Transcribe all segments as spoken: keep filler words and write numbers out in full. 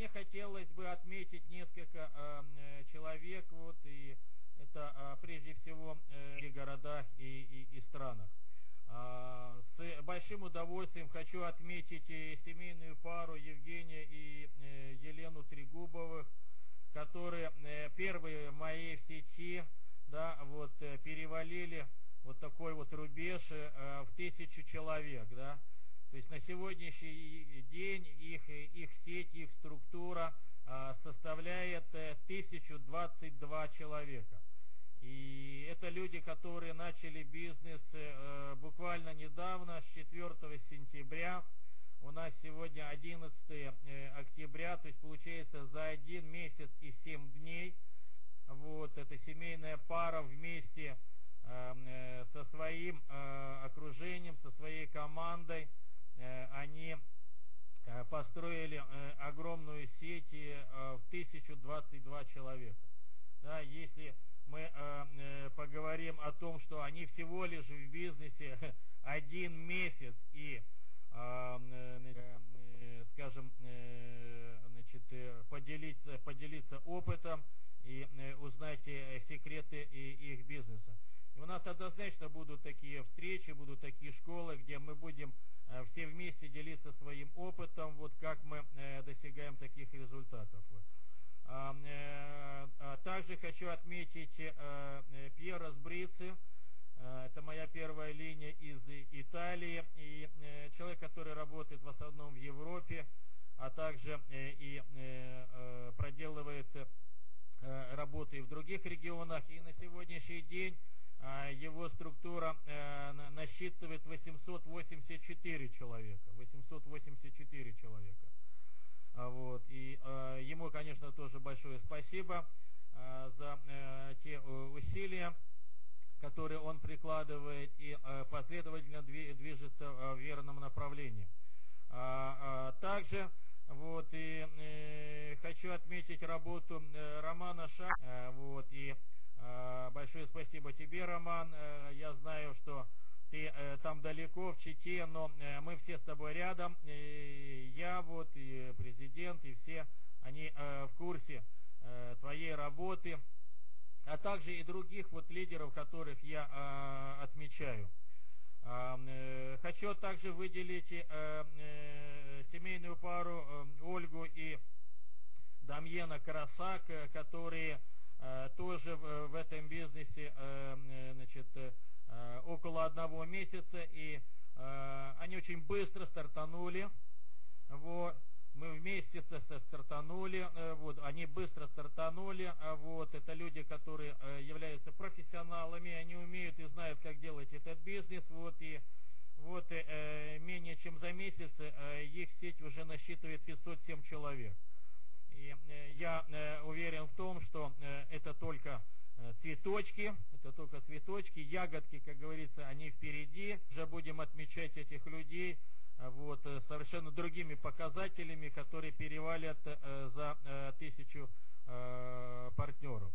хотелось бы отметить несколько э, человек, вот, и это э, прежде всего э, в городах и, и, и странах. Э, с большим удовольствием хочу отметить и семейную пару Евгения и э, Елену Трегубовых, которые э, первые мои в сети, да, вот, э, перевалили вот такой вот рубеж э, в тысячу человек, да. То есть на сегодняшний день их, их сеть, их структура э, составляет э, тысячу двадцать два человека. И это люди, которые начали бизнес э, буквально недавно, с четвёртого сентября. У нас сегодня одиннадцатое октября, то есть получается за один месяц и семь дней. Вот, эта семейная пара вместе э, со своим э, окружением, со своей командой, э, они э, построили э, огромную сеть э, в тысячу двадцать два человека. Да, если мы э, э, поговорим о том, что они всего лишь в бизнесе один месяц и скажем, значит, поделиться, поделиться опытом и узнать секреты их бизнеса. И у нас однозначно будут такие встречи, будут такие школы, где мы будем все вместе делиться своим опытом, вот как мы достигаем таких результатов. Также хочу отметить Пьера Сбрици. Это моя первая линия из Италии, и человек, который работает в основном в Европе, а также и проделывает работы и в других регионах. И на сегодняшний день его структура насчитывает восемьсот восемьдесят четыре человека. восемьсот восемьдесят четыре человека. Вот. И ему, конечно, тоже большое спасибо за те усилия, которые он прикладывает, и э, последовательно движется в верном направлении. А, а, также вот, и, э, хочу отметить работу э, Романа Шах. Э, вот, и э, большое спасибо тебе, Роман. Э, я знаю, что ты э, там далеко, в Чите, но э, мы все с тобой рядом. И я, вот, и президент, и все, они э, в курсе э, твоей работы, а также и других вот лидеров, которых я э, отмечаю. Э, э, хочу также выделить э, э, семейную пару э, Ольгу и Дамьена Карасак, э, которые э, тоже в, в этом бизнесе э, значит, э, около одного месяца, и э, они очень быстро стартанули. Вот. Мы вместе стартанули, вот, они быстро стартанули, вот, это люди, которые являются профессионалами, они умеют и знают, как делать этот бизнес, вот, и вот, э, менее чем за месяц э, их сеть уже насчитывает пятьсот семь человек. И э, я э, уверен в том, что э, это только э, цветочки, это только цветочки, ягодки, как говорится, они впереди, уже будем отмечать этих людей, вот, совершенно другими показателями, которые перевалят э, за э, тысячу э, партнеров.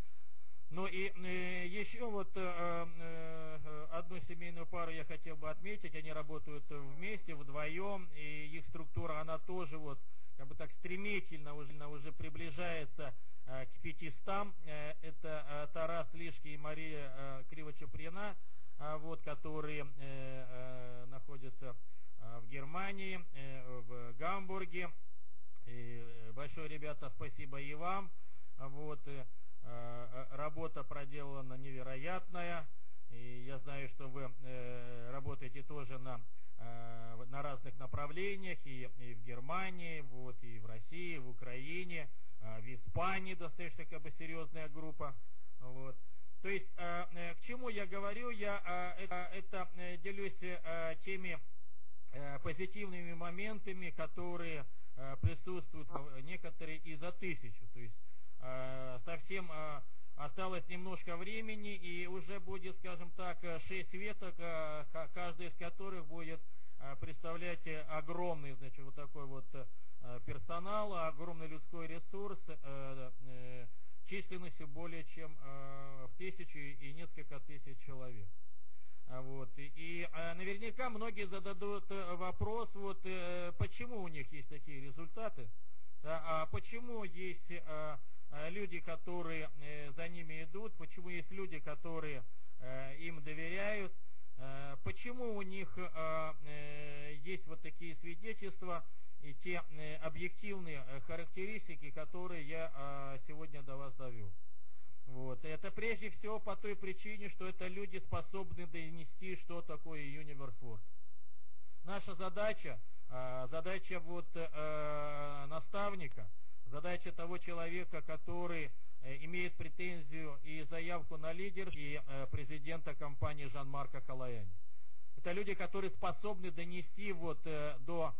Ну и э, еще вот э, э, одну семейную пару я хотел бы отметить. Они работают вместе, вдвоем, и их структура, она тоже вот как бы так стремительно уже, уже приближается э, к пятистам. Э, это э, Тарас Лишки и Мария э, Кривочаприна, э, вот, которые э, э, находятся в Германии, в Гамбурге. И большое, ребята, спасибо и вам. Вот, работа проделана невероятная. И я знаю, что вы работаете тоже на, на разных направлениях, и, и в Германии, вот, и в России, в Украине, в Испании достаточно как бы серьезная группа. Вот. То есть, к чему я говорю? Я это, это делюсь теми позитивными моментами, которые э, присутствуют, некоторые и за тысячу. То есть э, совсем э, осталось немножко времени, и уже будет, скажем так, шесть веток, э, каждая из которых будет э, представлять огромный, значит, вот такой вот э, персонал, огромный людской ресурс, э, э, численностью более чем э, в тысячу и несколько тысяч человек. Вот. И, и наверняка многие зададут вопрос, вот, почему у них есть такие результаты. Да, а почему есть э, люди, которые э, за ними идут, почему есть люди, которые э, им доверяют, э, почему у них э, э, есть вот такие свидетельства и те э, объективные э, характеристики, которые я э, сегодня до вас довел. Вот. Это прежде всего по той причине, что это люди способны донести, что такое Universe Word. Наша задача, задача вот наставника, задача того человека, который имеет претензию и заявку на лидер, и президента компании Жан-Марка Калаяни. Это люди, которые способны донести вот до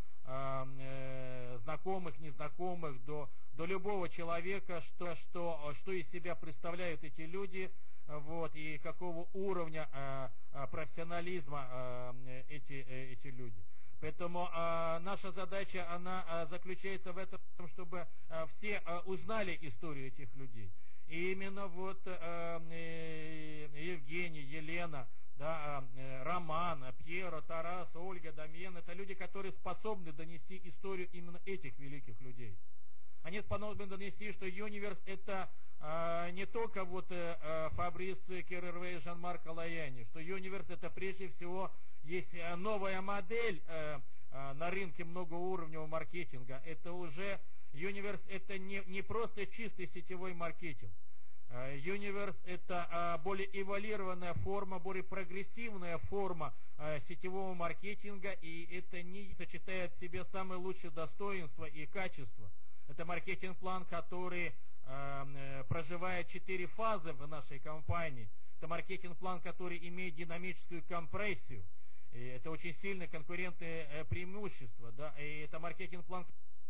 знакомых, незнакомых, до, до любого человека, что, что, что из себя представляют эти люди, вот, и какого уровня э, профессионализма э, эти, э, эти люди. Поэтому э, наша задача, она э, заключается в этом, чтобы э, все э, узнали историю этих людей. И именно вот э, э, Евгений, Елена, да, э, Роман, Пьеро, Тарас, Ольга, Дамьен, это люди, которые способны донести историю именно этих великих людей. Они способны донести, что Universe это э, не только вот э, Фабрис Керервей, Жан-Марк Калаяни, что Universe это прежде всего есть новая модель э, э, на рынке многоуровневого маркетинга. Это уже Universe это не, не просто чистый сетевой маркетинг. Э, Universe это э, более эволюированная форма, более прогрессивная форма э, сетевого маркетинга, и это не сочетает в себе самые лучшие достоинства и качества. Это маркетинг-план, который э, проживает четыре фазы в нашей компании. Это маркетинг-план, который имеет динамическую компрессию. И это очень сильное конкурентное э, преимущество. Да? И это маркетинг-план,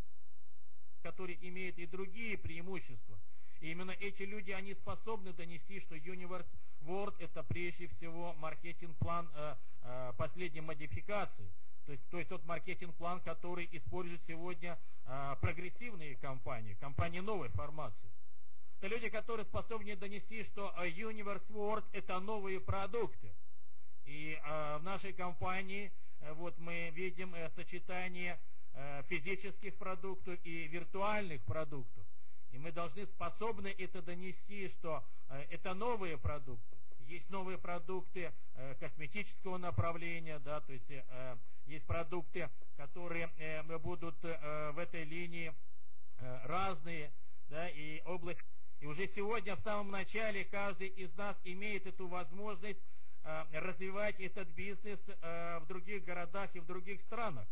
который имеет и другие преимущества. И именно эти люди, они способны донести, что Universe Word это прежде всего маркетинг-план э, э, последней модификации. То есть, то есть тот маркетинг-план, который используют сегодня э, прогрессивные компании, компании новой формации. Это люди, которые способны донести, что э, Universe Word это новые продукты. И э, в нашей компании э, вот мы видим э, сочетание э, физических продуктов и виртуальных продуктов. И мы должны способны это донести, что э, это новые продукты. Есть новые продукты э, косметического направления, да, то есть э, есть продукты, которые э, будут э, в этой линии э, разные, да, и область. И уже сегодня в самом начале каждый из нас имеет эту возможность э, развивать этот бизнес э, в других городах и в других странах.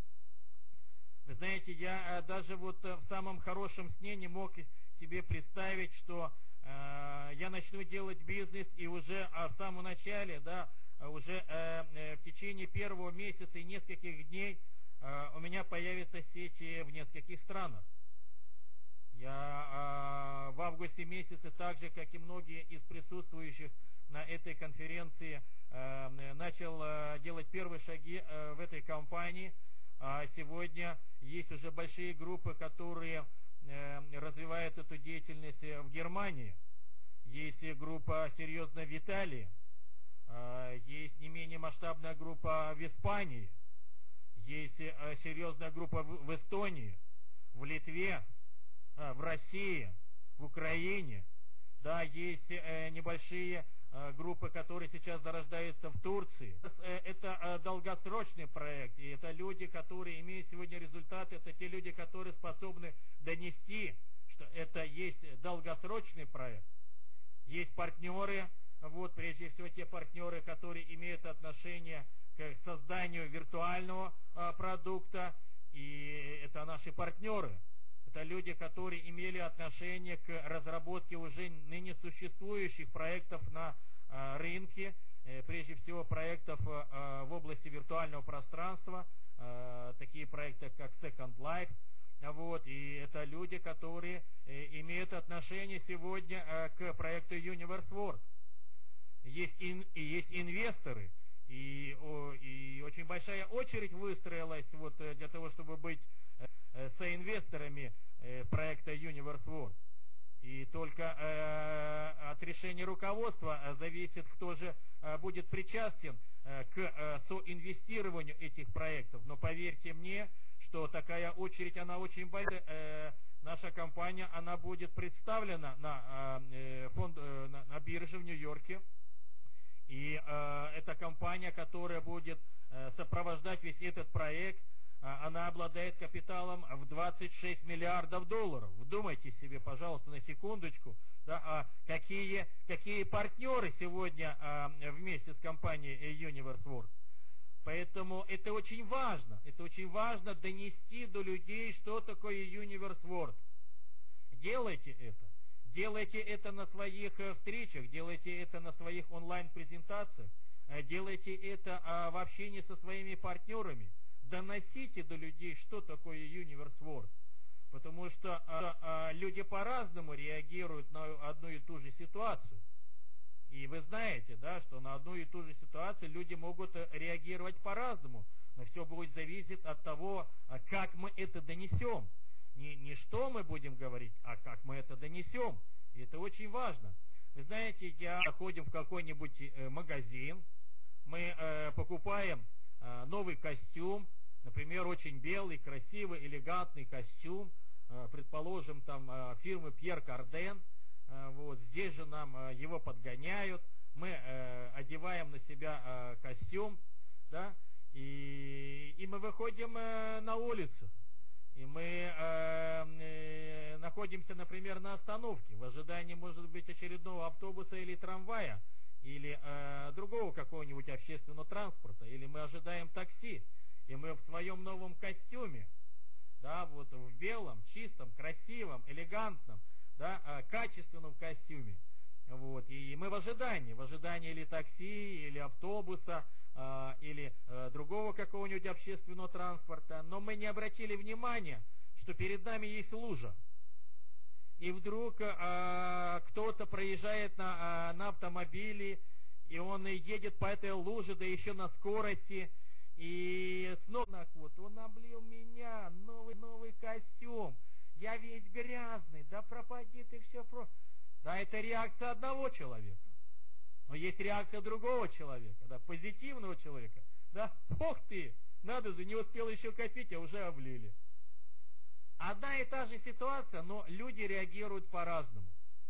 Вы знаете, я э, даже вот в самом хорошем сне не мог себе представить, что э, я начну делать бизнес, и уже э, в самом начале, да, уже э, в течение первого месяца и нескольких дней э, у меня появится сети в нескольких странах. Я э, в августе месяце, так же, как и многие из присутствующих на этой конференции, э, начал э, делать первые шаги э, в этой компании. А сегодня есть уже большие группы, которые э, развивают эту деятельность в Германии. Есть группа серьезная в Италии. Есть не менее масштабная группа в Испании, есть серьезная группа в Эстонии, в Литве, в России, в Украине. Да, есть небольшие группы, которые сейчас зарождаются в Турции. Это долгосрочный проект, и это люди, которые имеют сегодня результаты, это те люди, которые способны донести, что это есть долгосрочный проект. Есть партнеры. Вот, прежде всего, те партнеры, которые имеют отношение к созданию виртуального а, продукта, и это наши партнеры. Это люди, которые имели отношение к разработке уже ныне существующих проектов на а, рынке, э, прежде всего проектов а, в области виртуального пространства, а, такие проекты, как Second Life. Вот, и это люди, которые э, имеют отношение сегодня э, к проекту Universe Word. Есть, ин, и есть инвесторы, и, о, и очень большая очередь выстроилась вот для того, чтобы быть э, соинвесторами э, проекта Universe Word. И только э, от решения руководства зависит, кто же э, будет причастен э, к э, соинвестированию этих проектов. Но поверьте мне, что такая очередь, она очень большая. Э, наша компания, она будет представлена на, э, фонд, э, на, на бирже в Нью-Йорке. И э, это компания, которая будет э, сопровождать весь этот проект. Э, она обладает капиталом в двадцать шесть миллиардов долларов. Вдумайте себе, пожалуйста, на секундочку, да, а какие, какие партнеры сегодня э, вместе с компанией UniverseWorks. Поэтому это очень важно. Это очень важно донести до людей, что такое UniverseWorks. Делайте это. Делайте это на своих встречах, делайте это на своих онлайн-презентациях, делайте это в общении со своими партнерами. Доносите до людей, что такое UniverseWorks. Потому что люди по-разному реагируют на одну и ту же ситуацию. И вы знаете, да, что на одну и ту же ситуацию люди могут реагировать по-разному. Но все будет зависеть от того, как мы это донесем. Не, не что мы будем говорить, а как мы это донесем. И это очень важно. Вы знаете, я заходим в какой-нибудь э, магазин, мы э, покупаем э, новый костюм, например, очень белый, красивый, элегантный костюм, э, предположим, там э, фирмы Пьер Карден. Э, вот, здесь же нам э, его подгоняют, мы э, одеваем на себя э, костюм, да, и, и мы выходим э, на улицу. И мы э, э, находимся, например, на остановке, в ожидании, может быть, очередного автобуса или трамвая, или э, другого какого-нибудь общественного транспорта, или мы ожидаем такси, и мы в своем новом костюме, да, вот в белом, чистом, красивом, элегантном, да, э, качественном костюме, вот, и мы в ожидании, в ожидании или такси, или автобуса, э, или э, другого какого-нибудь общественного транспорта, но мы не обратили внимания, что перед нами есть лужа. И вдруг э, кто-то проезжает на, э, на автомобиле, и он едет по этой луже, да еще на скорости, и снова вот, он облил меня, новый, новый костюм, я весь грязный, да пропади ты все про... Да, это реакция одного человека. Но есть реакция другого человека, да, позитивного человека. Да, ох ты, надо же, не успел еще копить, а уже облили. Одна и та же ситуация, но люди реагируют по-разному.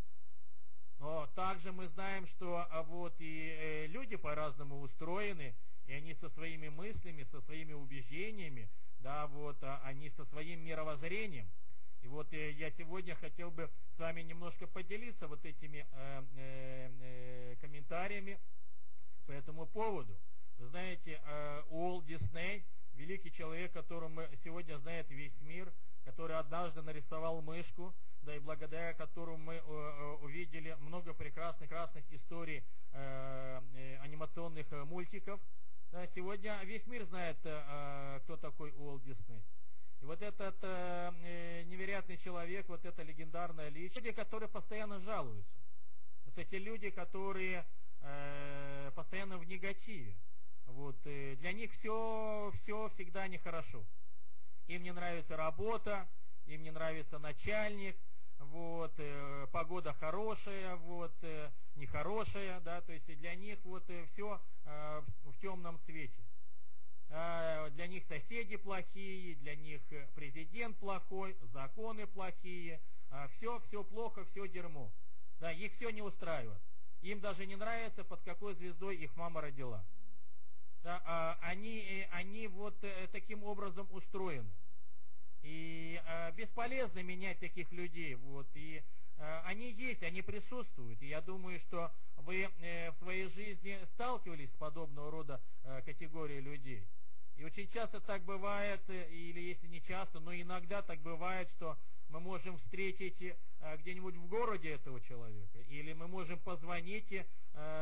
Но также мы знаем, что вот и э, люди по-разному устроены, и они со своими мыслями, со своими убеждениями, да, вот, а, они со своим мировоззрением. И вот э, я сегодня хотел бы с вами немножко поделиться вот этими э, э, э, комментариями по этому поводу. Вы знаете, э, Уолт Дисней, великий человек, которому сегодня знает весь мир, который однажды нарисовал мышку, да, и благодаря которому мы э, э, увидели много прекрасных красных историй э, э, анимационных э, мультиков. Да, сегодня весь мир знает, э, кто такой Уолт Дисней. И вот этот э, невероятный человек, вот эта легендарная личность, люди, которые постоянно жалуются. Вот эти люди, которые э, постоянно в негативе. Вот, э, для них все, все всегда нехорошо. Им не нравится работа, им не нравится начальник, вот, э, погода хорошая, вот, э, нехорошая, да, то есть для них вот э, все э, в, в темном цвете. Для них соседи плохие, для них президент плохой, законы плохие, все, все плохо, все дерьмо. Да, их все не устраивает. Им даже не нравится, под какой звездой их мама родила. Да, они, они вот таким образом устроены. И бесполезно менять таких людей. Вот, и они есть, они присутствуют. И я думаю, что вы в своей жизни сталкивались с подобного рода категорией людей. И очень часто так бывает, или если не часто, но иногда так бывает, что мы можем встретить где-нибудь в городе этого человека, или мы можем позвонить э,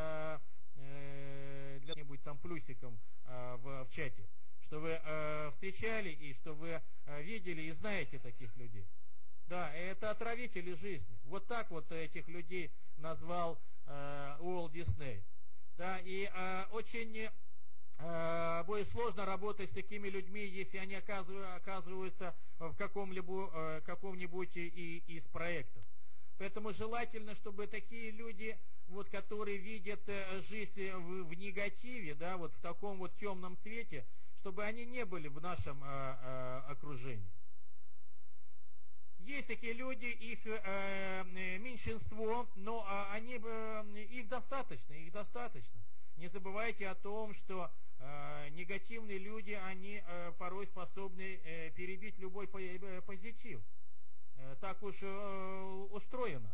э, для-нибудь там плюсиком э, в, в чате, что вы э, встречали и что вы э, видели и знаете таких людей. Да, это отравители жизни. Вот так вот этих людей назвал э, Уолт Дисней. Да, и э, очень... будет сложно работать с такими людьми, если они оказываются в каком-либо, каком-нибудь из проектов. Поэтому желательно, чтобы такие люди, вот, которые видят жизнь в, в негативе, да, вот в таком вот темном цвете, чтобы они не были в нашем а, а, окружении. Есть есть такие люди, их э, меньшинство, но они, э, их достаточно, их достаточно. Не забывайте о том, что э, негативные люди, они э, порой способны э, перебить любой позитив. Э, так уж э, устроено.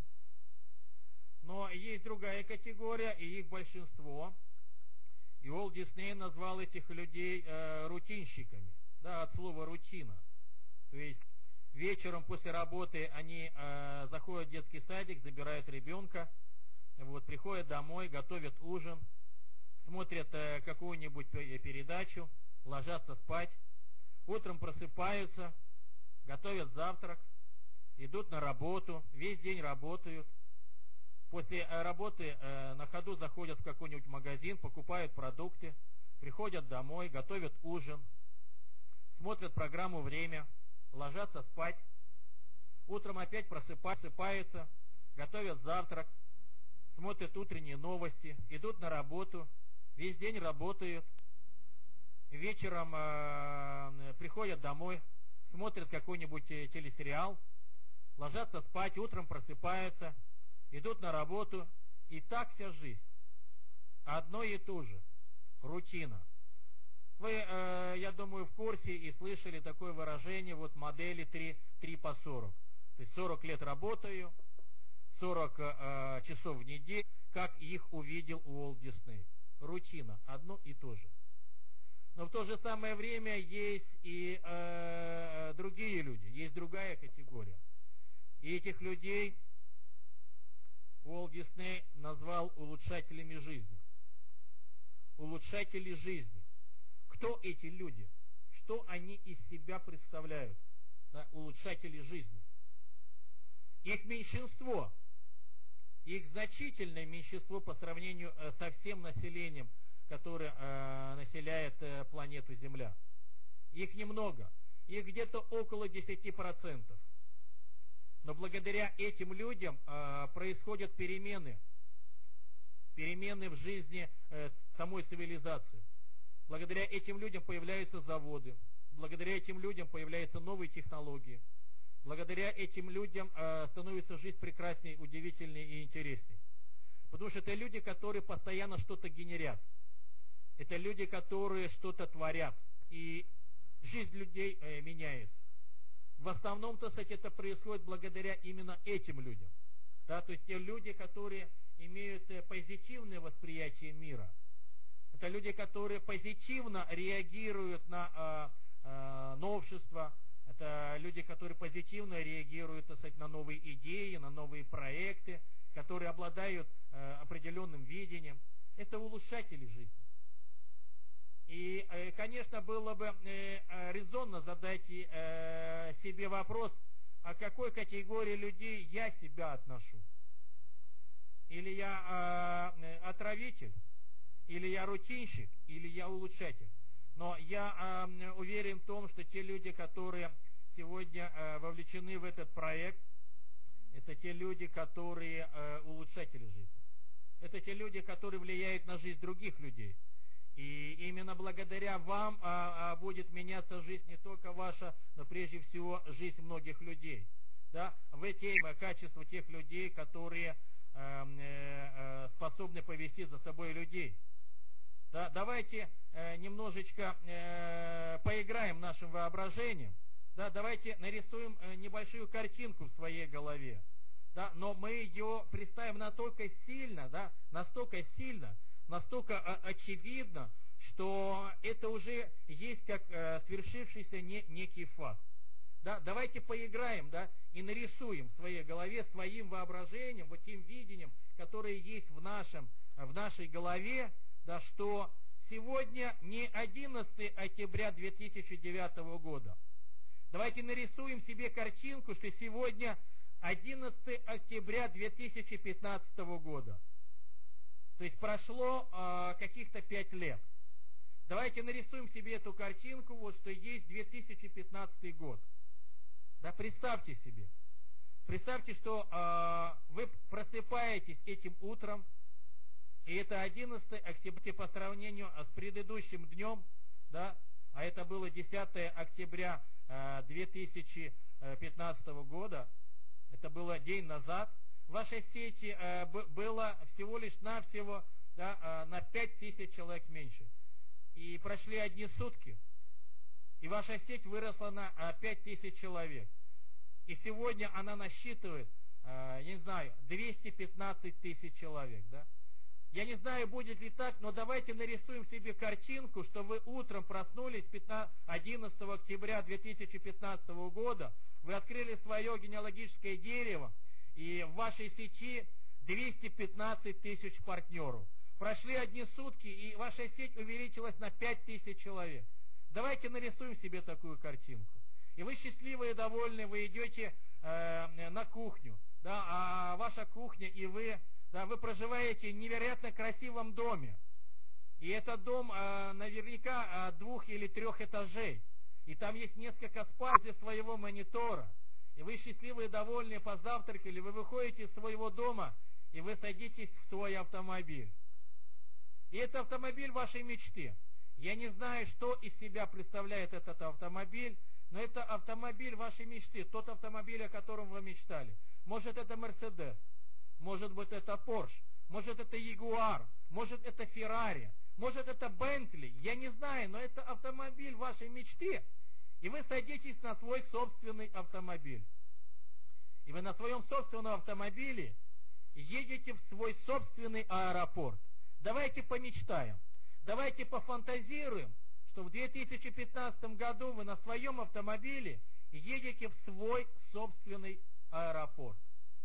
Но есть другая категория, и их большинство. И Уолт Дисней назвал этих людей э, рутинщиками, да, от слова рутина. То есть вечером после работы они э, заходят в детский садик, забирают ребенка, вот, приходят домой, готовят ужин, смотрят э, какую-нибудь передачу, ложатся спать, утром просыпаются, готовят завтрак, идут на работу, весь день работают. После э, работы э, на ходу заходят в какой-нибудь магазин, покупают продукты, приходят домой, готовят ужин, смотрят программу «Время», ложатся спать, утром опять просыпаются, готовят завтрак, смотрят утренние новости, идут на работу, весь день работают, вечером э, приходят домой, смотрят какой-нибудь телесериал, ложатся спать, утром просыпаются, идут на работу, и так вся жизнь. Одно и то же. Рутина. Вы, э, я думаю, в курсе и слышали такое выражение, вот модели три по сорок. То есть сорок лет работаю, сорок э, часов в неделю, как их увидел Уолт Дисней. Рутина. Одно и то же. Но в то же самое время есть и э, другие люди, есть другая категория. И этих людей Уолт Дисней назвал улучшателями жизни. Улучшатели жизни. Кто эти люди? Что они из себя представляют? Да, улучшатели жизни. Их меньшинство, их значительное меньшинство по сравнению со всем населением, которое э, населяет э, планету Земля. Их немного. Их где-то около десяти процентов. Но благодаря этим людям э, происходят перемены. Перемены в жизни э, самой цивилизации. Благодаря этим людям появляются заводы. Благодаря этим людям появляются новые технологии. Благодаря этим людям э, становится жизнь прекраснее, удивительнее и интереснее. Потому что это люди, которые постоянно что-то генерят. Это люди, которые что-то творят. И жизнь людей э, меняется. В основном-то, кстати, это происходит благодаря именно этим людям. Да, то есть те люди, которые имеют э, позитивное восприятие мира. Это люди, которые позитивно реагируют на э, э, новшества. Это люди, которые позитивно реагируют, так сказать, на новые идеи, на новые проекты, которые обладают э, определенным видением. Это улучшатели жизни. И, э, конечно, было бы э, резонно задать э, себе вопрос, о какой категории людей я себя отношу. Или я э, отравитель, или я рутинщик, или я улучшатель. Но я э, уверен в том, что те люди, которые сегодня э, вовлечены в этот проект, это те люди, которые э, улучшатели жизни. Это те люди, которые влияют на жизнь других людей. И именно благодаря вам а, а, будет меняться жизнь не только ваша, но прежде всего жизнь многих людей. Да? Вы те качества тех людей, которые э, э, способны повести за собой людей. Да? Давайте э, немножечко э, поиграем нашим воображением. Да? Давайте нарисуем э, небольшую картинку в своей голове. Да? Но мы ее представим настолько сильно, да? настолько сильно, настолько очевидно, что это уже есть как э, свершившийся не, некий факт. Да? Давайте поиграем, да, и нарисуем в своей голове своим воображением, вот тем видением, которое есть в, нашем, в нашей голове, да, что сегодня не одиннадцатое октября две тысячи девятого года. Давайте нарисуем себе картинку, что сегодня одиннадцатое октября две тысячи пятнадцатого года. То есть прошло э, каких-то пять лет. Давайте нарисуем себе эту картинку, вот что есть две тысячи пятнадцатый год. Да, представьте себе. Представьте, что э, вы просыпаетесь этим утром, и это одиннадцатое октября по сравнению с предыдущим днем, да, а это было десятое октября э, две тысячи пятнадцатого года, это было день назад, в вашей сети э, было всего лишь навсего да, э, на пять тысяч человек меньше. И прошли одни сутки, и ваша сеть выросла на э, пять тысяч человек. И сегодня она насчитывает, э, я не знаю, двести пятнадцать тысяч человек. Да? Я не знаю, будет ли так, но давайте нарисуем себе картинку, что вы утром проснулись одиннадцатого октября две тысячи пятнадцатого года, вы открыли свое генеалогическое дерево, и в вашей сети двести пятнадцать тысяч партнеров. Прошли одни сутки, и ваша сеть увеличилась на пять тысяч человек. Давайте нарисуем себе такую картинку. И вы счастливые и довольны, вы идете э, на кухню, да, а ваша кухня, и вы, да, вы проживаете в невероятно красивом доме. И этот дом э, наверняка э, двух или трех этажей. И там есть несколько спален для своего монитора. И вы счастливые и довольны, позавтракали, вы выходите из своего дома, и вы садитесь в свой автомобиль. И это автомобиль вашей мечты. Я не знаю, что из себя представляет этот автомобиль, но это автомобиль вашей мечты, тот автомобиль, о котором вы мечтали. Может, это Мерседес, может быть, это Порш, может, это Ягуар, может, это Феррари, может, это Бентли. Я не знаю, но это автомобиль вашей мечты. И вы садитесь на свой собственный автомобиль. И вы на своем собственном автомобиле едете в свой собственный аэропорт. Давайте помечтаем, давайте пофантазируем, что в две тысячи пятнадцатом году вы на своем автомобиле едете в свой собственный аэропорт.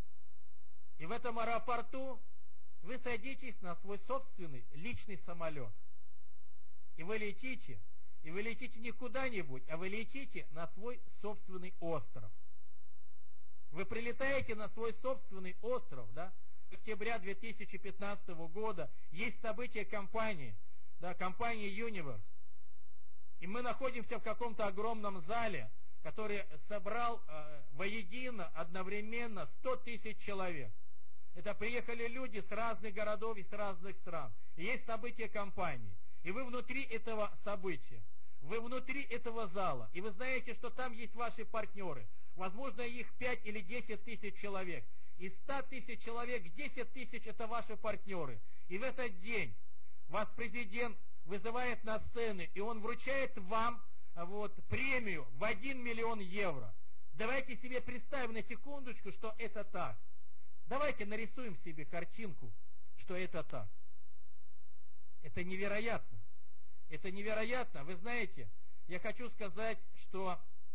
И в этом аэропорту вы садитесь на свой собственный личный самолет. И вы летите, и вы летите не куда-нибудь, а вы летите на свой собственный остров. Вы прилетаете на свой собственный остров, да? Октября две тысячи пятнадцатого года есть событие компании, да, компании Universe. И мы находимся в каком-то огромном зале, который собрал э, воедино одновременно сто тысяч человек. Это приехали люди с разных городов и с разных стран. И есть событие компании. И вы внутри этого события, вы внутри этого зала, и вы знаете, что там есть ваши партнеры. Возможно, их пять или десять тысяч человек. Из ста тысяч человек десять тысяч это ваши партнеры. И в этот день вас президент вызывает на сцену, и он вручает вам вот, премию в один миллион евро. Давайте себе представим на секундочку, что это так. Давайте нарисуем себе картинку, что это так. Это невероятно. Это невероятно. Вы знаете, я хочу сказать, что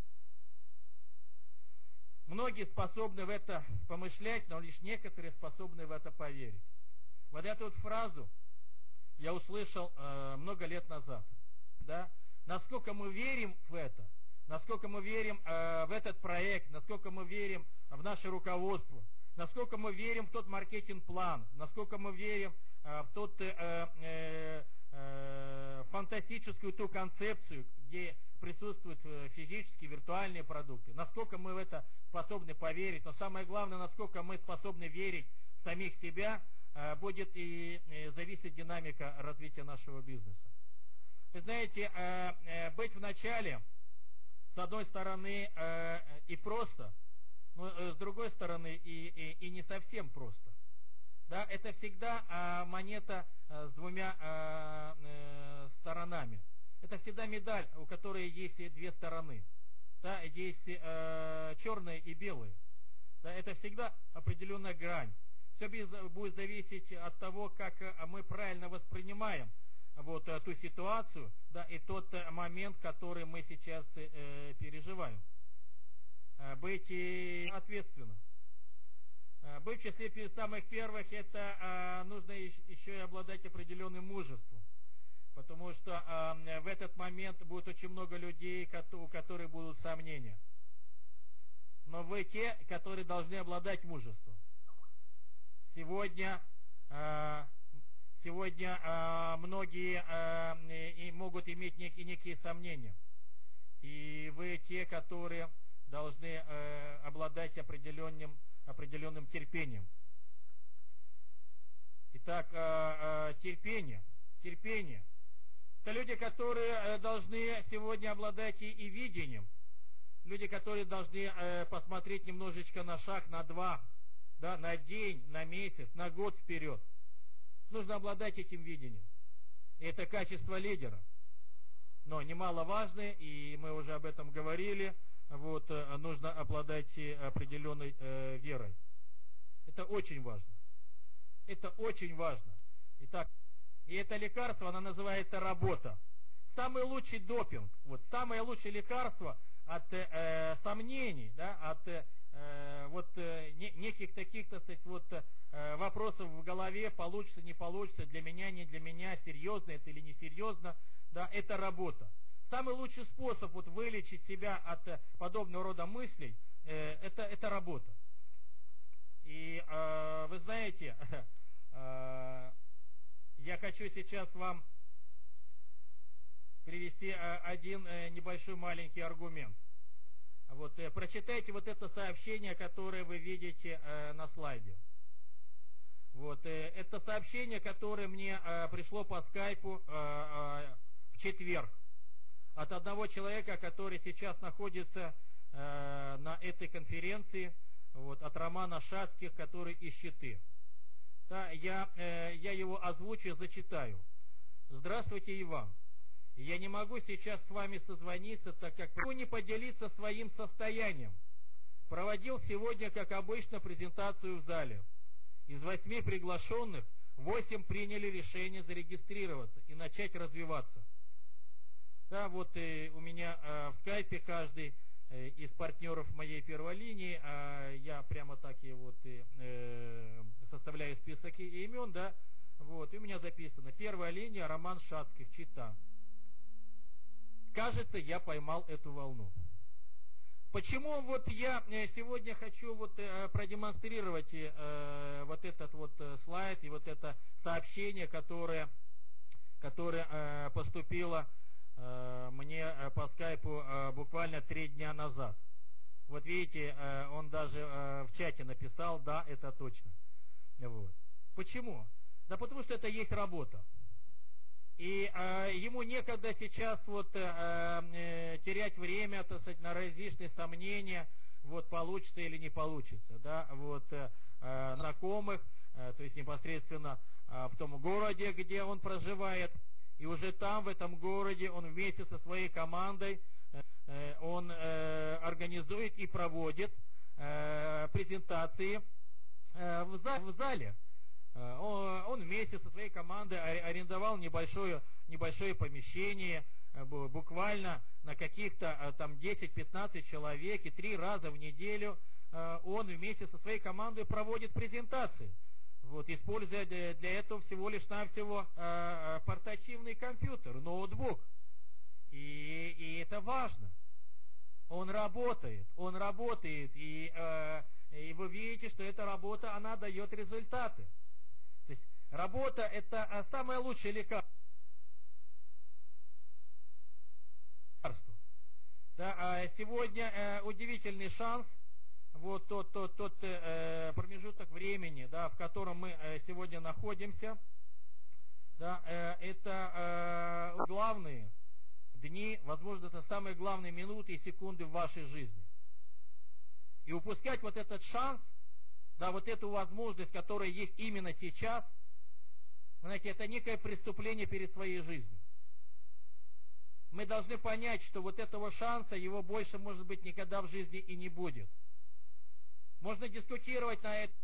многие способны в это помышлять, но лишь некоторые способны в это поверить. Вот эту вот фразу я услышал э, много лет назад. Да? Насколько мы верим в это, насколько мы верим э, в этот проект, насколько мы верим в наше руководство, насколько мы верим в тот маркетинг-план, насколько мы верим э, в тот э, э, э, фантастическую ту концепцию, где присутствуют физические, виртуальные продукты, насколько мы в это способны поверить, но самое главное, насколько мы способны верить в самих себя, будет и зависеть динамика развития нашего бизнеса. Вы знаете, быть в начале, с одной стороны, и просто, но с другой стороны, и, и, и не совсем просто. Да, это всегда монета с двумя сторонами. Это всегда медаль, у которой есть две стороны. Да, есть э, черные и белые. Да, это всегда определенная грань. Все будет зависеть от того, как мы правильно воспринимаем вот, ту ситуацию, да, и тот момент, который мы сейчас э, переживаем. Быть ответственным. Быть в числе самых первых, это э, нужно еще и обладать определенным мужеством. Потому что э, в этот момент будет очень много людей, у которых будут сомнения. Но вы те, которые должны обладать мужеством. Сегодня, э, сегодня э, многие э, и могут иметь некие, некие сомнения. И вы те, которые должны э, обладать определенным, определенным терпением. Итак, э, э, терпение. Терпение. Это люди, которые должны сегодня обладать и, и видением. люди, которые должны э, посмотреть немножечко на шаг, на два, да, на день, на месяц, на год вперед. Нужно обладать этим видением. И это качество лидера. Но немаловажное, и мы уже об этом говорили, вот, э, нужно обладать определенной э, верой. Это очень важно. Это очень важно. Итак, и это лекарство, оно называется работа. Самый лучший допинг, вот, самое лучшее лекарство от э, сомнений, да, от э, вот, э, не, неких таких, так сказать, вот, э, вопросов в голове, получится, не получится, для меня, не для меня, серьезно это или несерьезно, да, это работа. Самый лучший способ вот, вылечить себя от э, подобного рода мыслей, э, это, это работа. И э, вы знаете, э, я хочу сейчас вам привести один небольшой маленький аргумент. Вот, прочитайте вот это сообщение, которое вы видите на слайде. Вот, это сообщение, которое мне пришло по скайпу в четверг от одного человека, который сейчас находится на этой конференции, вот, от Романа Шацких, который из Читы. Да, я, я его озвучу, зачитаю. Здравствуйте, Иван. Я не могу сейчас с вами созвониться, так как могу не поделиться своим состоянием. Проводил сегодня, как обычно, презентацию в зале. Из восьми приглашенных, восемь приняли решение зарегистрироваться и начать развиваться. Да, вот э, у меня э, в скайпе каждый э, из партнеров моей первой линии, э, я прямо так и вот э, составляю список имен, да, вот, и у меня записано. Первая линия, Роман Шацких, Чита. Кажется, я поймал эту волну. Почему вот я сегодня хочу вот продемонстрировать э, вот этот вот слайд и вот это сообщение, которое, которое э, поступило э, мне по скайпу э, буквально три дня назад. Вот видите, э, он даже э, в чате написал, да, это точно. Вот. Почему? Да потому что это есть работа. И э, ему некогда сейчас вот э, э, терять время, так сказать, на различные сомнения, вот получится или не получится, да, вот э, знакомых, э, то есть непосредственно э, в том городе, где он проживает, и уже там, в этом городе, он вместе со своей командой, э, он э, организует и проводит э, презентации э, в, за, в зале. Он вместе со своей командой арендовал небольшое, небольшое помещение, буквально на каких-то там десять-пятнадцать человек, и три раза в неделю он вместе со своей командой проводит презентации, вот, используя для этого всего лишь навсего портативный компьютер, ноутбук. И, и это важно. Он работает, он работает, и, и вы видите, что эта работа, она дает результаты. То есть работа — это самое лучшее лекарство. Да, сегодня удивительный шанс, вот тот, тот, тот промежуток времени, да, в котором мы сегодня находимся, да, это главные дни, возможно, это самые главные минуты и секунды в вашей жизни. И упускать вот этот шанс, да, вот эту возможность, которая есть именно сейчас, знаете, это некое преступление перед своей жизнью. Мы должны понять, что вот этого шанса, его больше, может быть, никогда в жизни и не будет. Можно дискутировать на это.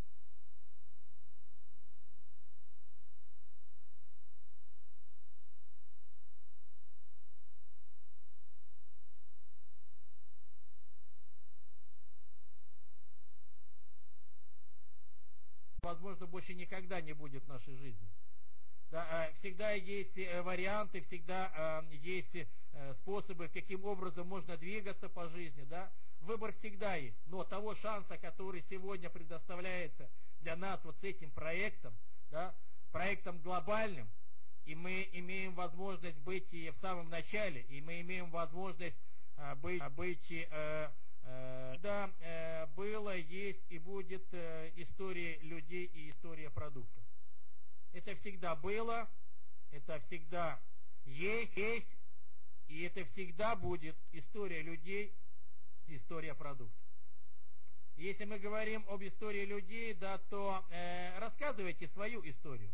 Возможно, больше никогда не будет в нашей жизни. Да, всегда есть варианты, всегда есть способы, каким образом можно двигаться по жизни. Да? Выбор всегда есть. Но того шанса, который сегодня предоставляется для нас вот с этим проектом, да, проектом глобальным, и мы имеем возможность быть и в самом начале, и мы имеем возможность быть, быть да, было, есть и будет история людей и история продуктов. Это всегда было, это всегда есть, есть, и это всегда будет история людей история продукта. Если мы говорим об истории людей, да, то э, рассказывайте свою историю.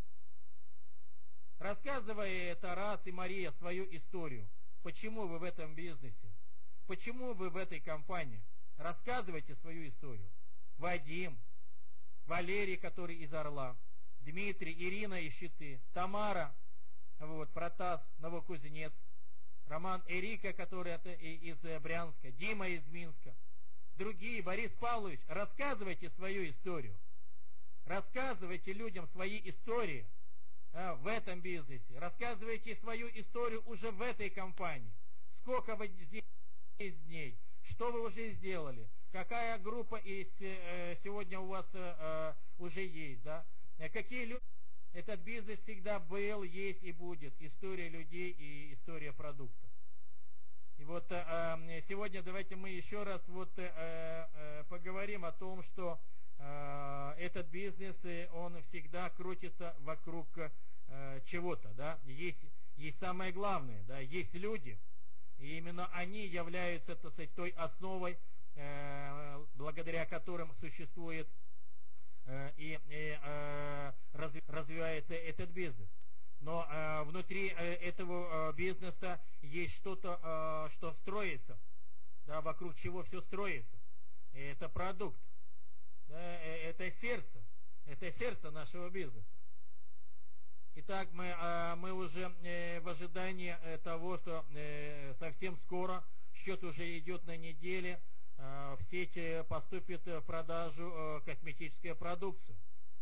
Рассказывай, Тарас и Мария, свою историю. Почему вы в этом бизнесе? Почему вы в этой компании? Рассказывайте свою историю. Вадим, Валерий, который из Орла, Дмитрий, Ирина из Читы, Тамара, вот, Протас, Новокузнецк, Роман, Эрика, который из Брянска, Дима из Минска, другие, Борис Павлович, рассказывайте свою историю. Рассказывайте людям свои истории а, в этом бизнесе. Рассказывайте свою историю уже в этой компании. Сколько вы здесь дней, что вы уже сделали, какая группа из, э, сегодня у вас э, уже есть, да? Какие люди... Этот бизнес всегда был, есть и будет. История людей и история продукта. И вот э, сегодня давайте мы еще раз вот э, э, поговорим о том, что э, этот бизнес, он всегда крутится вокруг э, чего-то, да. Есть, есть самое главное, да, есть люди. И именно они являются, так сказать, той основой, э, благодаря которым существует и, и э, развивается этот бизнес. Но э, внутри э, этого э, бизнеса есть что-то, э, что строится, да, вокруг чего все строится. И это продукт, да, это сердце, это сердце нашего бизнеса. Итак, мы, э, мы уже э, в ожидании того, что э, совсем скоро, счет уже идет на неделе, в сети поступит в продажу косметическая продукция.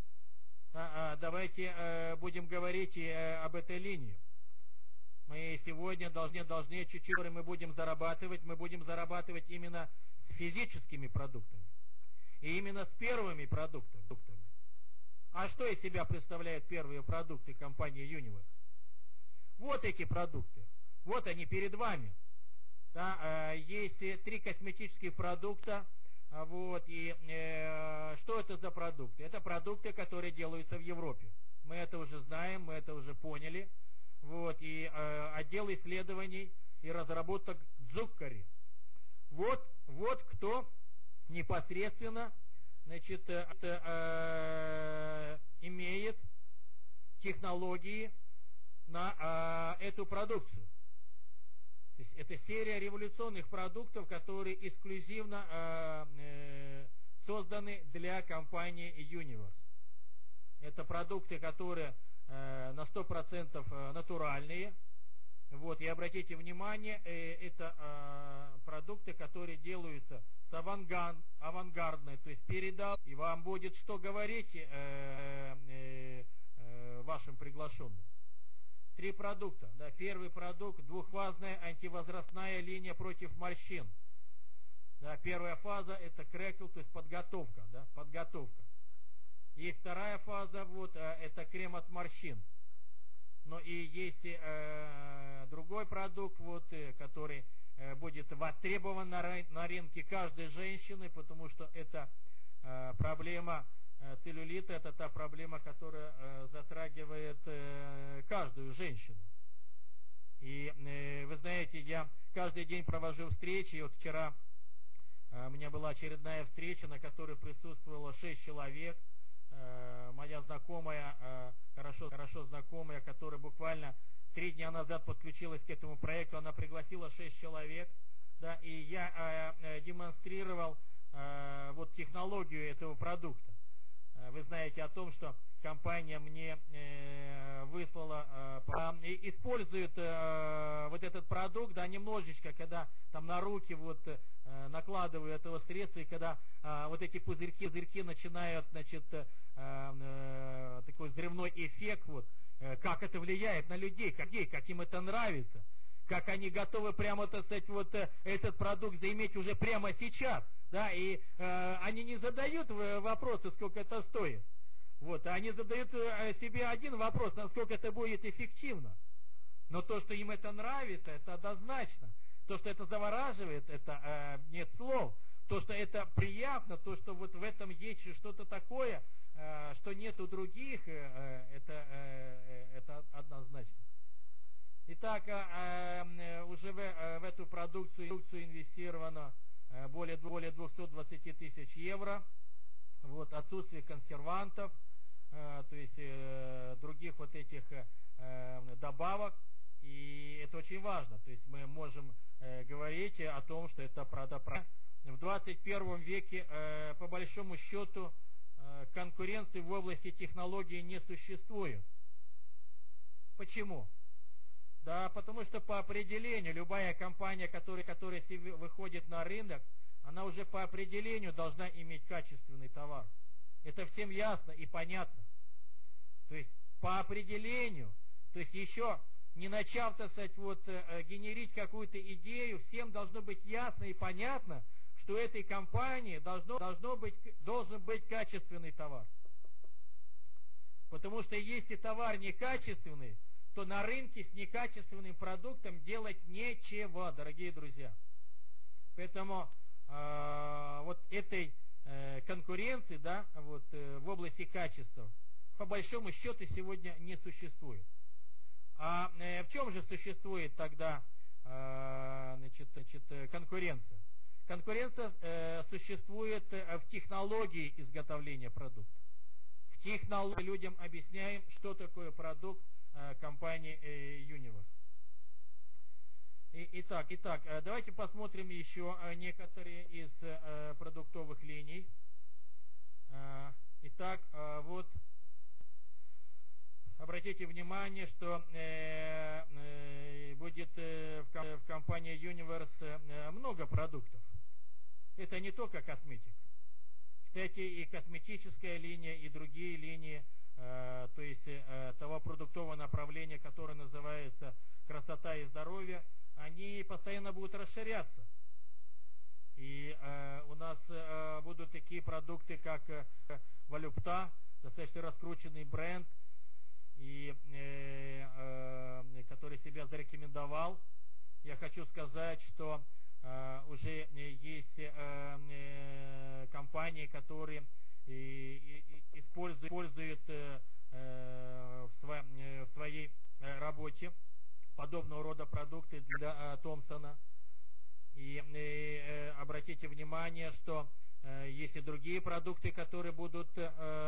Давайте будем говорить об этой линии. Мы сегодня должны, должны чуть-чуть, мы будем зарабатывать, мы будем зарабатывать именно с физическими продуктами. И именно с первыми продуктами. А что из себя представляют первые продукты компании Universe? Вот эти продукты. Вот они перед вами. Да, есть три косметических продукта, вот, и э, что это за продукты? Это продукты, которые делаются в Европе. Мы это уже знаем, мы это уже поняли. Вот, и э, отдел исследований и разработок Дзуккари. Вот, вот кто непосредственно, значит, э, э, имеет технологии на э, эту продукцию. То есть это серия революционных продуктов, которые эксклюзивно э, э, созданы для компании Universe. Это продукты, которые э, на сто процентов натуральные. Вот, и обратите внимание, э, это э, продукты, которые делаются с авангард, авангардной, то есть передал, и вам будет что говорить э, э, э, вашим приглашенным. Три продукта. Да. Первый продукт — двухфазная антивозрастная линия против морщин. Да. Первая фаза — это крекл, то есть подготовка. Да. Подготовка. Есть вторая фаза, вот, это крем от морщин. Но и есть э, другой продукт, вот, который э, будет востребован на, на рынке каждой женщины, потому что это э, проблема целлюлита, это та проблема, которая э, затрагивает э, каждую женщину. И э, вы знаете, я каждый день провожу встречи, и вот вчера э, у меня была очередная встреча, на которой присутствовало шесть человек. Э, моя знакомая, э, хорошо, хорошо знакомая, которая буквально три дня назад подключилась к этому проекту, она пригласила шесть человек, да, и я э, э, демонстрировал э, вот технологию этого продукта. Вы знаете о том, что компания мне э, выслала, э, и использует э, вот этот продукт, да, немножечко, когда там на руки вот э, накладываю этого средства, и когда э, вот эти пузырьки, пузырьки начинают, значит, э, э, такой взрывной эффект, вот, э, как это влияет на людей, как, как им это нравится, как они готовы прямо, так сказать, вот э, этот продукт заиметь уже прямо сейчас. Да, и э, они не задают вопросы, сколько это стоит. Вот, они задают э, себе один вопрос, насколько это будет эффективно. Но то, что им это нравится, это однозначно. То, что это завораживает, это э, нет слов. То, что это приятно, то, что вот в этом есть что-то такое, э, что нет у других, э, это, э, это однозначно. Итак, э, э, уже в, э, в эту продукцию инвестировано более, более двухсот двадцати тысяч евро. Вот, отсутствие консервантов, то есть других вот этих добавок. И это очень важно. То есть мы можем говорить о том, что это продукт. В двадцать первом веке, по большому счету, конкуренции в области технологий не существует. Почему? Да, потому что по определению любая компания, которая, которая выходит на рынок, она уже по определению должна иметь качественный товар. Это всем ясно и понятно. То есть по определению, то есть еще не начав, так сказать, вот, генерить какую-то идею, всем должно быть ясно и понятно, что у этой компании должно, должно быть, должен быть качественный товар. Потому что если товар некачественный, то на рынке с некачественным продуктом делать нечего, дорогие друзья. Поэтому э, вот этой э, конкуренции, да, вот, э, в области качества по большому счету сегодня не существует. А э, в чем же существует тогда э, значит, значит, конкуренция? Конкуренция э, существует в технологии изготовления продукта. В технологии людям объясняем, что такое продукт э, компании э, Universe. И, итак, итак, давайте посмотрим еще некоторые из э, продуктовых линий. Э, итак, э, вот обратите внимание, что э, э, будет э, в, в компании Universe э, много продуктов. Это не только косметика. Кстати, и косметическая линия, и другие линии, э, то есть э, того продуктового направления, которое называется красота и здоровье, они постоянно будут расширяться. И э, у нас э, будут такие продукты, как э, Volupta, достаточно раскрученный бренд, и, э, э, который себя зарекомендовал. Я хочу сказать, что э, уже есть э, э, компании, которые э, э, используют, используют э, э, в, сво, э, в своей работе подобного рода продукты для э, Томпсона. И э, э, обратите внимание, что э, есть и другие продукты, которые будут э,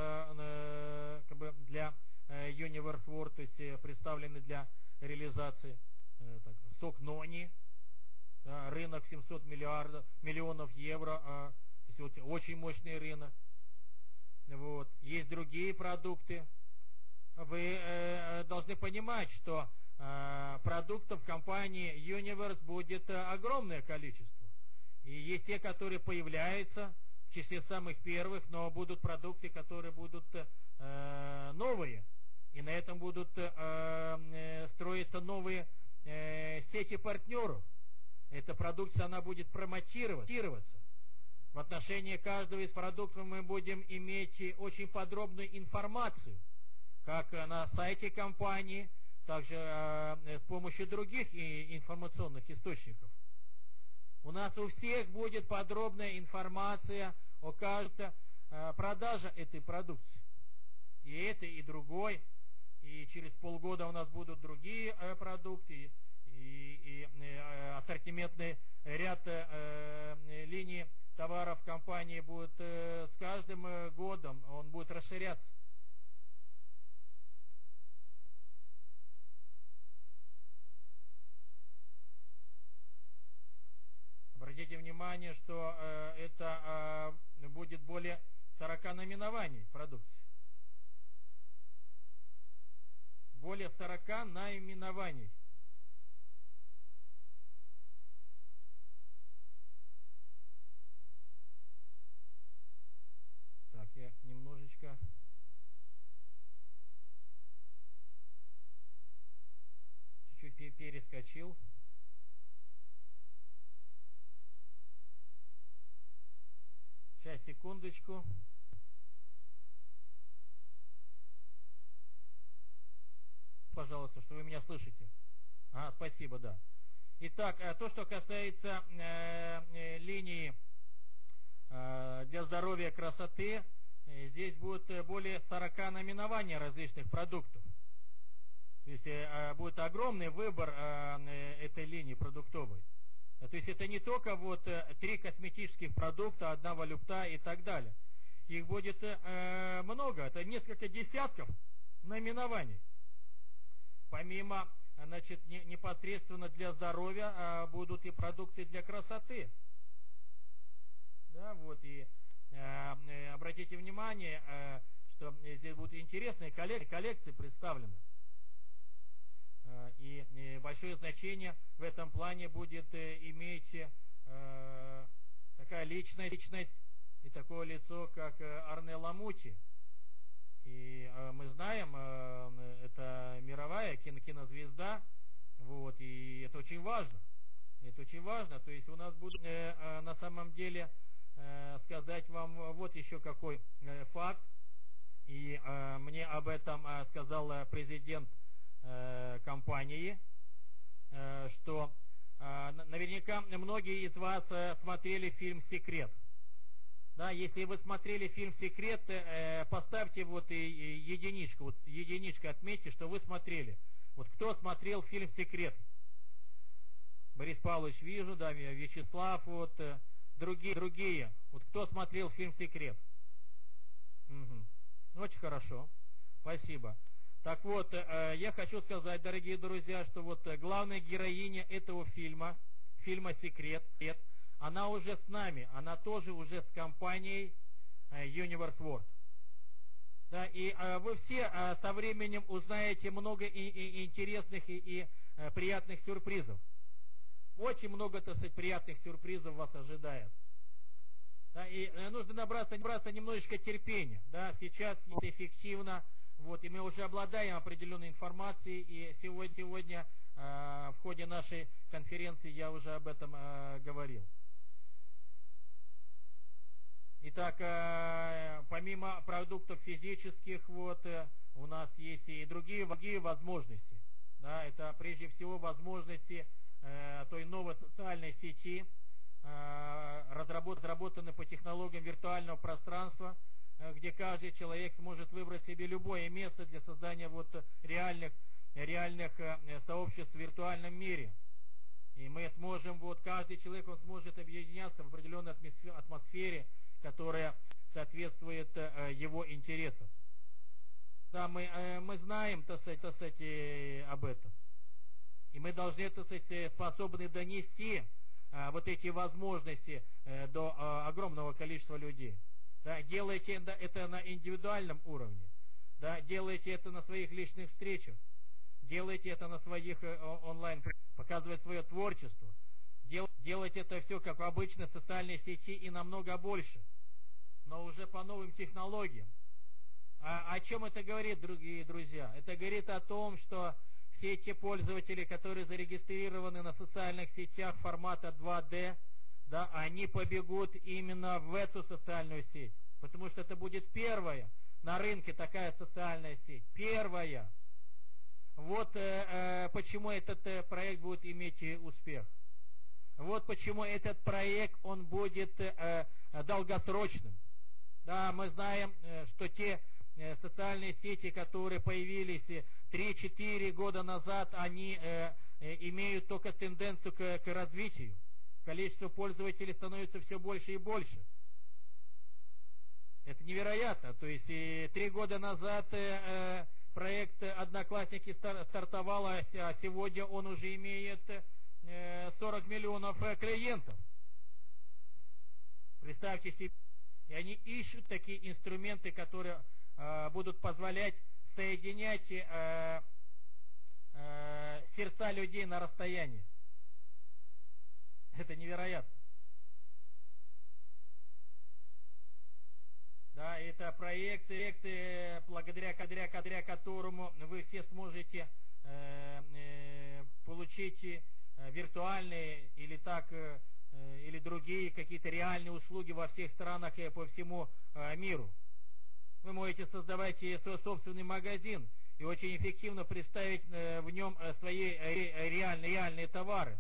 э, как бы для э, Universe World, то есть э, представлены для реализации. Э, так, сок Нони, э, рынок семьсот миллиардов, миллионов евро, э, то есть вот, очень мощный рынок. Вот. Есть другие продукты. Вы э, должны понимать, что э, продуктов компании Universe будет э, огромное количество. И есть те, которые появляются в числе самых первых, но будут продукты, которые будут э, новые. И на этом будут э, э, строиться новые э, сети партнеров. Эта продукция, она будет промотироваться. В отношении каждого из продуктов мы будем иметь очень подробную информацию, как на сайте компании, также э, с помощью других и информационных источников. У нас у всех будет подробная информация о каждой э, продаже этой продукции. И этой, и другой. И через полгода у нас будут другие э, продукты, и, и, и э, ассортиментный ряд э, линий товаров компании будет э, с каждым э, годом, он будет расширяться. Обратите внимание, что э, это э, будет более сорока наименований продукции. Более сорока наименований. Так, я немножечко... чуть-чуть перескочил. Сейчас, секундочку. Пожалуйста, что вы меня слышите. А, спасибо, да. Итак, то, что касается э, э, линии э, для здоровья и красоты, э, здесь будет более сорока наименований различных продуктов. То есть э, будет огромный выбор э, этой линии продуктовой. То есть это не только вот три косметических продукта, одна валюта и так далее. Их будет э, много, это несколько десятков наименований. Помимо, значит, не, непосредственно для здоровья э, будут и продукты для красоты. Да, вот, и э, обратите внимание, э, что здесь будут интересные коллекции, коллекции представлены. Э, и, и большое значение в этом плане будет э, иметь э, такая личность, личность и такое лицо, как э, Арне Ламути. И э, мы знаем, э, это мировая кино, кинозвезда, вот, и это очень важно. Это очень важно. То есть у нас будут э, э, на самом деле э, сказать вам вот еще какой э, факт. И э, мне об этом э, сказал э, президент э, компании, э, что э, наверняка многие из вас э, смотрели фильм «Секрет». Да, если вы смотрели фильм «Секрет», э, поставьте вот и, и единичку, вот единичкой отметьте, что вы смотрели. Вот кто смотрел фильм «Секрет»? Борис Павлович, вижу, да, Вячеслав, вот, э, другие, другие. Вот кто смотрел фильм «Секрет»? Угу. Очень хорошо, спасибо. Так вот, э, я хочу сказать, дорогие друзья, что вот главная героиня этого фильма, фильма «Секрет», она уже с нами, она тоже уже с компанией Universe World. Да, и а, вы все а, со временем узнаете много и, и интересных и, и а, приятных сюрпризов. Очень много, так сказать, приятных сюрпризов вас ожидает. Да, и а, нужно набраться, набраться немножечко терпения. Да, сейчас это эффективно, вот, и мы уже обладаем определенной информацией, и сегодня, сегодня а, в ходе нашей конференции я уже об этом а, говорил. Итак, помимо продуктов физических, вот, у нас есть и другие, другие возможности. Да, это прежде всего возможности э, той новой социальной сети, э, разработанной по технологиям виртуального пространства, э, где каждый человек сможет выбрать себе любое место для создания вот реальных, реальных э, сообществ в виртуальном мире. И мы сможем, вот каждый человек, он сможет объединяться в определенной атмосфере, которая соответствует э, его интересам. Да, мы, э, мы знаем, так сказать, так сказать, э, об этом. И мы должны, так сказать, способны донести э, вот эти возможности э, до э, огромного количества людей. Да, делайте это на индивидуальном уровне. Да, делайте это на своих личных встречах. Делайте это на своих э, онлайн, показывать свое творчество. Дел, делайте это все как в обычной социальной сети и намного больше. Но уже по новым технологиям. А о чем это говорит, дорогие друзья? Это говорит о том, что все те пользователи, которые зарегистрированы на социальных сетях формата два дэ, да, они побегут именно в эту социальную сеть. Потому что это будет первая на рынке такая социальная сеть. Первая. Вот э, э, почему этот э, проект будет иметь успех. Вот почему этот проект, он будет э, долгосрочным. Да, мы знаем, что те социальные сети, которые появились три-четыре года назад, они э, имеют только тенденцию к, к развитию. Количество пользователей становится все больше и больше. Это невероятно. То есть и три года назад э, проект «Одноклассники» стар, стартовал, а сегодня он уже имеет э, сорок миллионов клиентов. Представьте себе. И они ищут такие инструменты, которые э, будут позволять соединять э, э, сердца людей на расстоянии. Это невероятно. Да, это проекты, проекты благодаря, благодаря, благодаря которому вы все сможете э, э, получить э, виртуальные или так... Э, или другие какие-то реальные услуги во всех странах и по всему э, миру. Вы можете создавать свой собственный магазин и очень эффективно представить э, в нем э, свои э, реальные, реальные товары.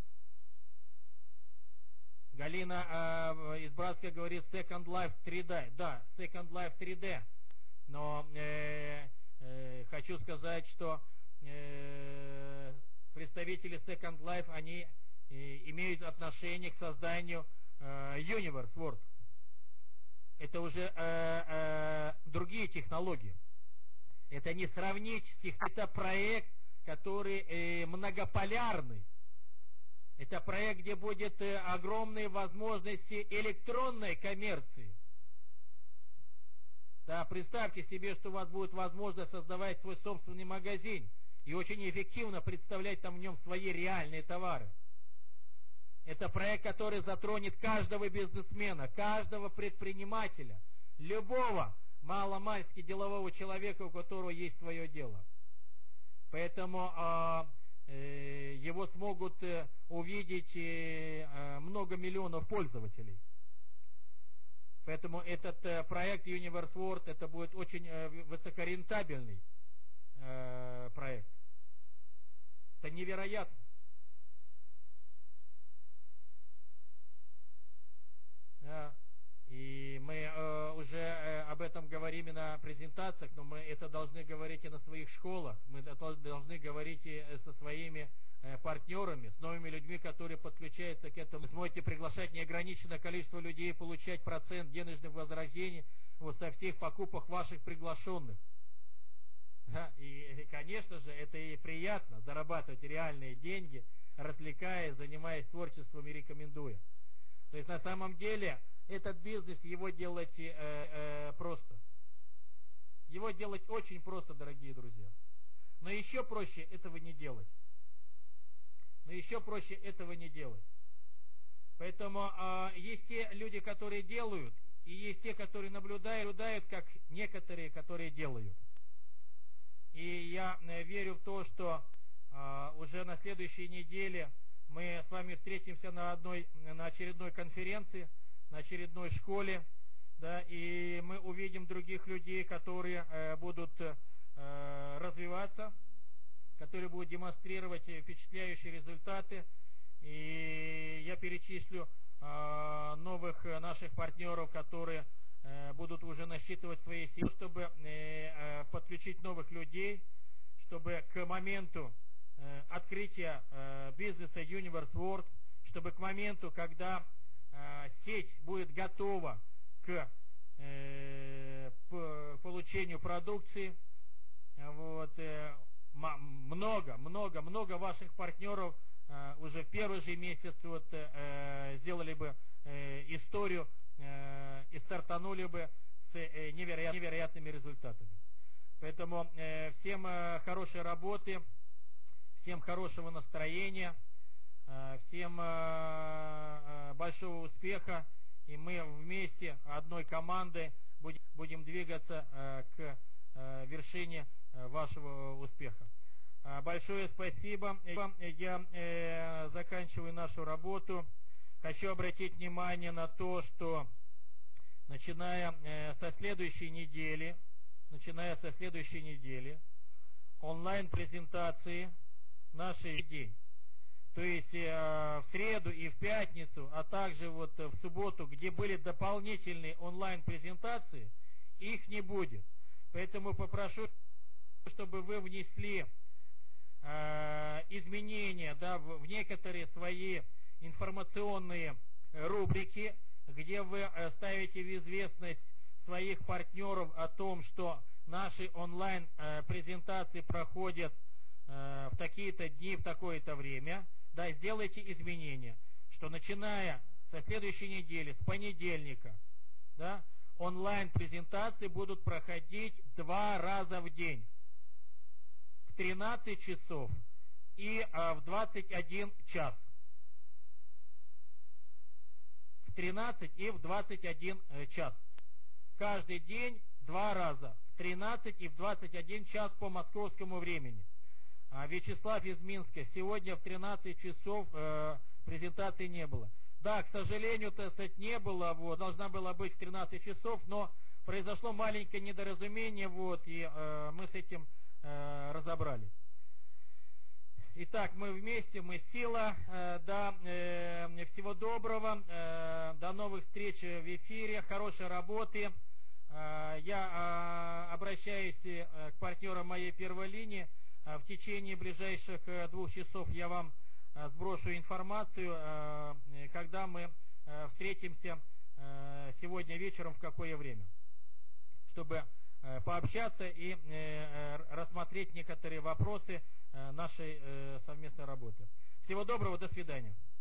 Галина э, из Братска говорит Second Life три дэ. Да, Second Life три дэ. Но э, э, хочу сказать, что э, представители Second Life, они и, имеют отношение к созданию э, Universe World. Это уже э, э, другие технологии. Это не сравнить с тех, это проект, который э, многополярный. Это проект, где будет э, огромные возможности электронной коммерции. Да, представьте себе, что у вас будет возможность создавать свой собственный магазин и очень эффективно представлять там в нем свои реальные товары. Это проект, который затронет каждого бизнесмена, каждого предпринимателя, любого маломальски делового человека, у которого есть свое дело. Поэтому э, э, его смогут э, увидеть э, много миллионов пользователей. Поэтому этот э, проект Universe World, это будет очень э, высокорентабельный э, проект. Это невероятно. Да. И мы э, уже э, об этом говорим и на презентациях, но мы это должны говорить и на своих школах. Мы это должны говорить и со своими э, партнерами, с новыми людьми, которые подключаются к этому. Вы сможете приглашать неограниченное количество людей и получать процент денежных возвращений вот, со всех покупок ваших приглашенных. Да. И, конечно же, это и приятно, зарабатывать реальные деньги, развлекаясь, занимаясь творчеством и рекомендуя. То есть на самом деле этот бизнес, его делать э, э, просто. Его делать очень просто, дорогие друзья. Но еще проще этого не делать. Но еще проще этого не делать. Поэтому э, есть те люди, которые делают, и есть те, которые наблюдают, наблюдают, как некоторые, которые делают. И я э, верю в то, что э, уже на следующей неделе мы с вами встретимся на одной, на очередной конференции, на очередной школе, да, и мы увидим других людей, которые э, будут э, развиваться, которые будут демонстрировать впечатляющие результаты. И я перечислю э, новых наших партнеров, которые э, будут уже насчитывать свои силы, чтобы э, подключить новых людей, чтобы к моменту э, открытия э, бизнеса Universe World, чтобы к моменту, когда э, сеть будет готова к э, получению продукции, вот, э, много, много, много ваших партнеров э, уже в первый же месяц вот, э, сделали бы э, историю э, и стартанули бы с э, невероят, невероятными результатами. Поэтому э, всем э, хорошей работы, всем хорошего настроения, э, всем э, э, большого успеха, и мы вместе, одной командой, будем, будем двигаться э, к э, вершине э, вашего успеха. Э, большое спасибо. Я э, заканчиваю нашу работу. Хочу обратить внимание на то, что начиная э, со следующей недели, начиная со следующей недели, онлайн-презентации нашей день. То есть э, в среду и в пятницу, а также вот в субботу, где были дополнительные онлайн-презентации, их не будет. Поэтому попрошу, чтобы вы внесли э, изменения, да, в, в некоторые свои информационные рубрики, где вы ставите в известность своих партнеров о том, что наши онлайн-презентации проходят э, в такие-то дни, в такое-то время. Да, сделайте изменения, что начиная со следующей недели, с понедельника, да, онлайн-презентации будут проходить два раза в день, в тринадцать часов и а, в двадцать один час. В тринадцать и в двадцать один э, час. Каждый день два раза, в тринадцать и в двадцать один час по московскому времени. Вячеслав из Минска, сегодня в тринадцать часов э, презентации не было. Да, к сожалению, так сказать, не было, вот, должна была быть в тринадцать часов, но произошло маленькое недоразумение, вот, и э, мы с этим э, разобрались. Итак, мы вместе, мы сила, э, да, э, всего доброго, э, до новых встреч в эфире, хорошей работы. Э, я э, обращаюсь э, к партнерам моей первой линии. В течение ближайших двух часов я вам сброшу информацию, когда мы встретимся сегодня вечером, в какое время, чтобы пообщаться и рассмотреть некоторые вопросы нашей совместной работы. Всего доброго, до свидания.